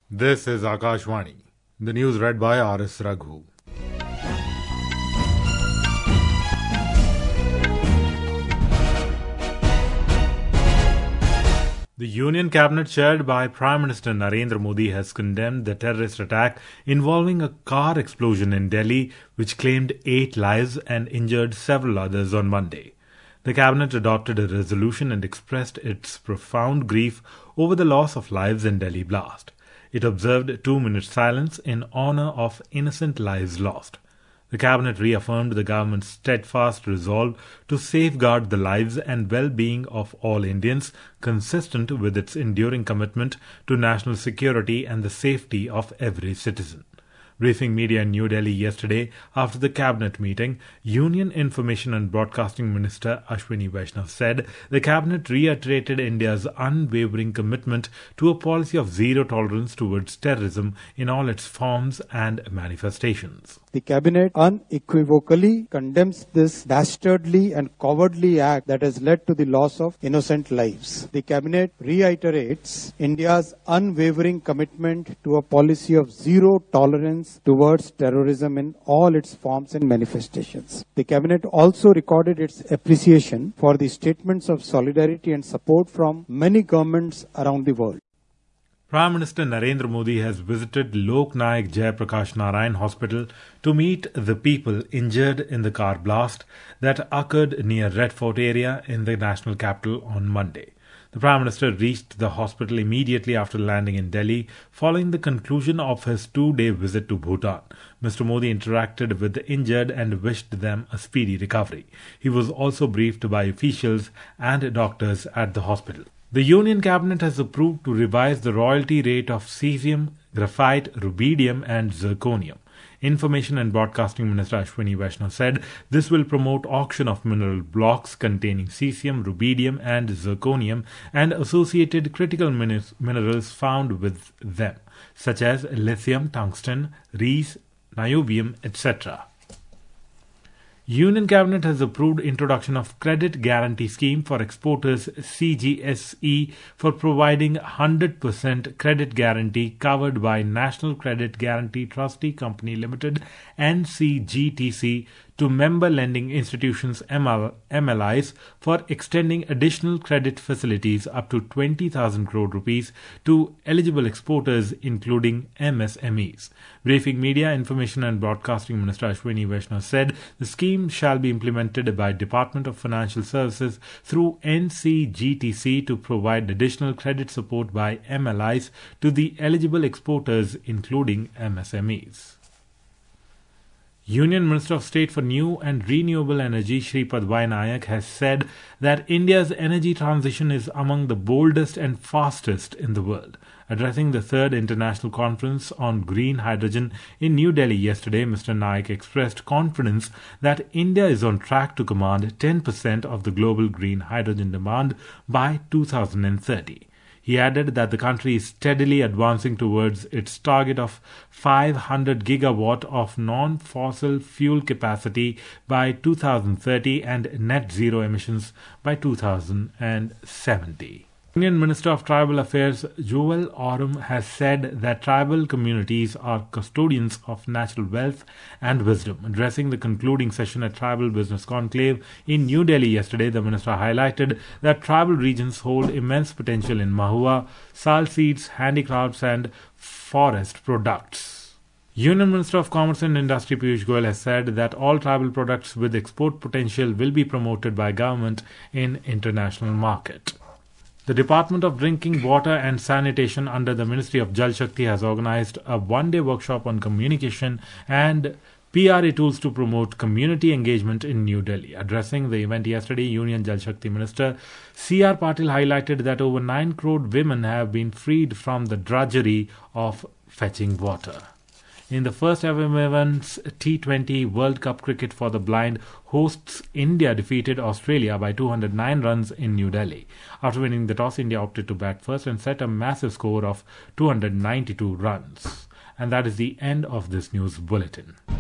This is Akashvani. The news read by R.S. Raghu. The Union Cabinet chaired by Prime Minister Narendra Modi has condemned the terrorist attack involving a car explosion in Delhi, which claimed 8 lives and injured several others on Monday. The Cabinet adopted a resolution and expressed its profound grief over the loss of lives in Delhi blast. It observed a 2-minute silence in honor of innocent lives lost. The Cabinet reaffirmed the government's steadfast resolve to safeguard the lives and well-being of all Indians, consistent with its enduring commitment to national security and the safety of every citizen. Briefing media in New Delhi yesterday after the cabinet meeting, Union Information and Broadcasting Minister Ashwini Vaishnaw said the cabinet reiterated India's unwavering commitment to a policy of zero tolerance towards terrorism in all its forms and manifestations. The cabinet unequivocally condemns this dastardly and cowardly act that has led to the loss of innocent lives. The cabinet reiterates India's unwavering commitment to a policy of zero tolerance towards terrorism in all its forms and manifestations. The cabinet also recorded its appreciation for the statements of solidarity and support from many governments around the world. Prime Minister Narendra Modi has visited Lok Nayak Jayaprakash Narayan Hospital to meet the people injured in the car blast that occurred near Red Fort area in the national capital on Monday. The Prime Minister reached the hospital immediately after landing in Delhi following the conclusion of his 2-day visit to Bhutan. Mr. Modi interacted with the injured and wished them a speedy recovery. He was also briefed by officials and doctors at the hospital. The Union Cabinet has approved to revise the royalty rate of cesium, graphite, rubidium and zirconium. Information and Broadcasting Minister Ashwini Vaishnaw said this will promote auction of mineral blocks containing cesium, rubidium and zirconium and associated critical minerals found with them, such as lithium, tungsten, reese, niobium, etc. Union Cabinet has approved introduction of Credit Guarantee Scheme for Exporters CGSE for providing 100% credit guarantee covered by National Credit Guarantee Trustee Company Limited NCGTC to member lending institutions MLIs for extending additional credit facilities up to 20,000 crore rupees to eligible exporters including MSMEs. Briefing Media, Information and Broadcasting Minister Ashwini Vaishnaw said the scheme shall be implemented by Department of Financial Services through NCGTC to provide additional credit support by MLIs to the eligible exporters including MSMEs. Union Minister of State for New and Renewable Energy Shripad Y. Nayak has said that India's energy transition is among the boldest and fastest in the world. Addressing the 3rd International Conference on Green Hydrogen in New Delhi yesterday, Mr. Nayak expressed confidence that India is on track to command 10% of the global green hydrogen demand by 2030. He added that the country is steadily advancing towards its target of 500 gigawatt of non-fossil fuel capacity by 2030 and net zero emissions by 2070. Union Minister of Tribal Affairs Joel Oram has said that tribal communities are custodians of natural wealth and wisdom. Addressing the concluding session at Tribal Business Conclave in New Delhi yesterday, the minister highlighted that tribal regions hold immense potential in mahua, sal seeds, handicrafts and forest products. Union Minister of Commerce and Industry Piyush Goyal has said that all tribal products with export potential will be promoted by government in international market. The Department of Drinking Water and Sanitation under the Ministry of Jal Shakti has organized a 1-day workshop on communication and PRA tools to promote community engagement in New Delhi. Addressing the event yesterday, Union Jal Shakti Minister C.R. Patil highlighted that over 9 crore women have been freed from the drudgery of fetching water. In the first ever Women's T20 World Cup Cricket for the Blind, hosts India defeated Australia by 209 runs in New Delhi. After winning the toss, India opted to bat first and set a massive score of 292 runs. And that is the end of this news bulletin.